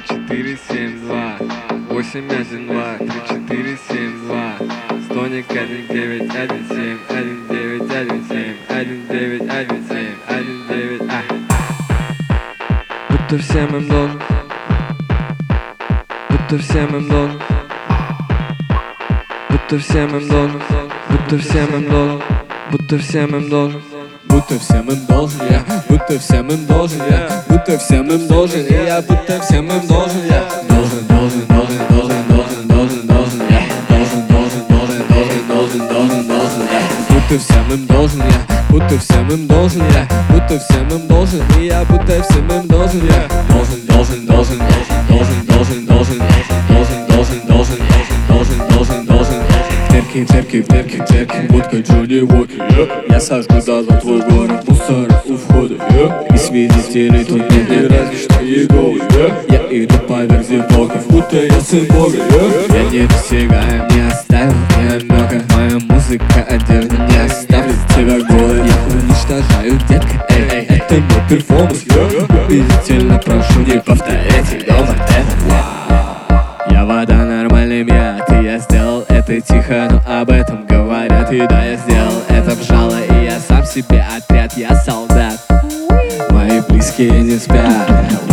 4, 7, 2, 8, 1, 2, 3, 4, 7, 2, Стоник 1, 9, 1, 7, 1, 9, 1, 7, 1, 9, 1, 7, 1, 9, Будто всем им должен, будто всем им должен, будто всем им должен, будто всем им должен, будто всем им должен. Будто всем им должен я, будто всем им должен я, будто всем им должен и я, будто всем им должен я. Должен, должен, должен, должен, должен, должен, должен я. Должен, должен, должен, должен, должен, должен, должен я. Будто всем им должен я, будто всем им должен я, будто всем им должен и я, будто всем им должен я. Должен, должен, должен, должен, должен, должен, должен, должен, должен, должен, должен, должен. Терки, терки, терки, терки, водка Джонни Уокер. Я сожгу зазор твой город, мусора у входа. И свидетелей тут нет, не разве что Иеговы. Я иду по верзе богов, будто я сын Бога. Я не достигаю, не оставил ни намека. Моя музыка одежда не оставит тебя голой. Я уничтожаю, детка, эй, это мой перформанс. Убедительно прошу, не повторяйте дома это. Я вода нормальный яд, и я сделал это тихо, но об этом говорят. И да, я сделал это в жало, и я сам себе отряд, я солдат. Мои близкие не спят.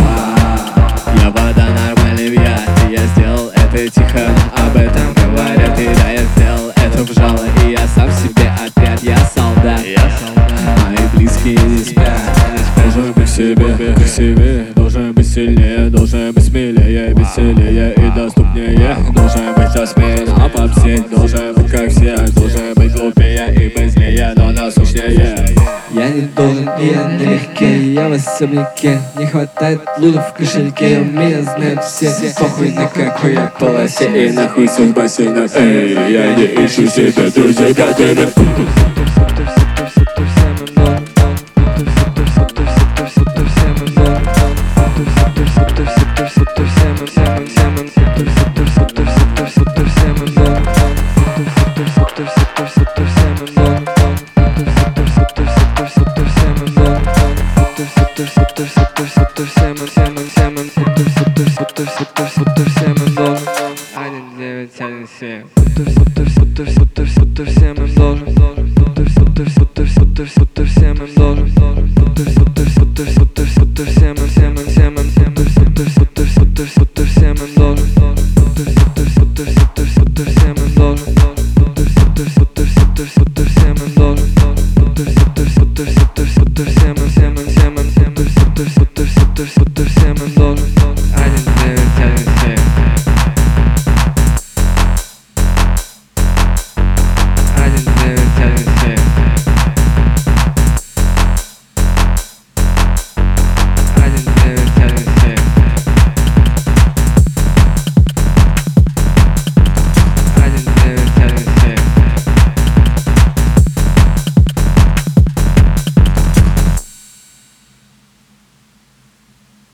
Я вода нормальный яд, и я сделал это тихо, но об этом говорят. И да, я сделал это в жало, и я сам себе отряд, я солдат. Мои близкие не спят. Должен быть себе, красивее, должен быть сильнее, должен быть смелее, веселее и доступнее. Должен быть осмелее, а попсеть, должен быть как все, должен быть глупее и быстрее, но насущнее. Я не должен, и я налегке, я в особняке. Не хватает лутов в кошельке, меня знают все. Похуй на какой я полосе и нахуй сон в бассейнах. Эй, я не ищу себе друзей, которых всем им должен. 1, 9, 1, 7.